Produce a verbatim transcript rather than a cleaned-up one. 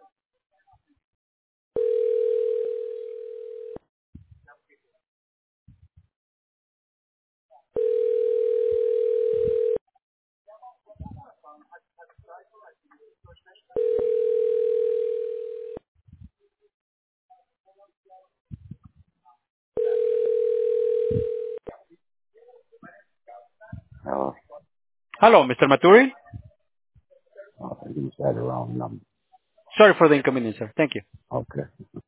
Oh, Hello, Mister Maturi. I think you said the wrong number. Sorry for the inconvenience, sir. Thank you. Okay.